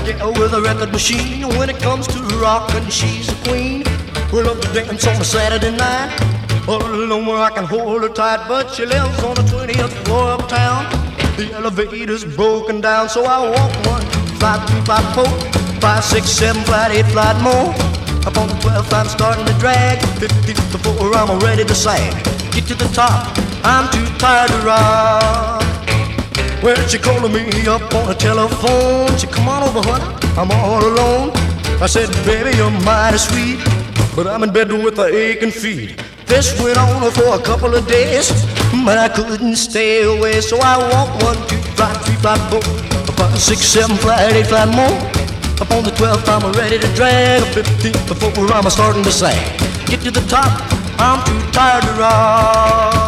gal with a record machine. When it comes to rockin', she's a queen. We love to dance on a Saturday night, all alone where I can hold her tight. But she lives on the 20th floor uptown. The elevator's broken down, so I walk 1, 2, 5, 3, 5, 4, 5, 6, 7, flight, 8, flight more. Up on the 12th, I'm starting to drag. 15th before I'm ready to sag. Get to the top, I'm too tired to rock. Well, she calling me up on the telephone. She come on over, honey, I'm all alone. I said, baby, you're mighty sweet, but I'm in bed with the aching feet. This went on for a couple of days, but I couldn't stay away. So I walked 1, 2, flight, 3, flight, 4, 5, 6, 7, flight, 8, flight more. Up on the 12th, I'm ready to drag. 15th before I'm starting to sag. Get to the top, I'm too tired to rock.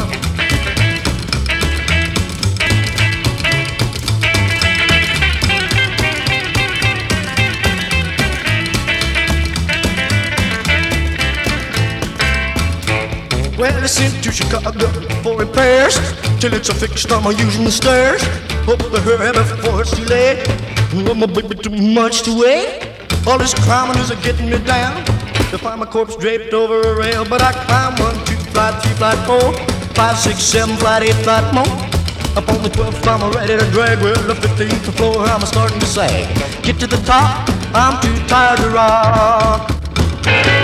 Well, I sent to Chicago for repairs. Till it's a fixed, I'm using the stairs. Hope to hurry before it's too late. Oh, my baby, too much to wait. All this climbing is getting me down. To find my corpse draped over a rail. But I climb 1, 2, flight, 3, flight, 4, 5, 6, 7, flight, 8, flight more. Up on the 12th, I'm ready to drag. Well, the 15th floor, I'm starting to sag. Get to the top, I'm too tired to rock.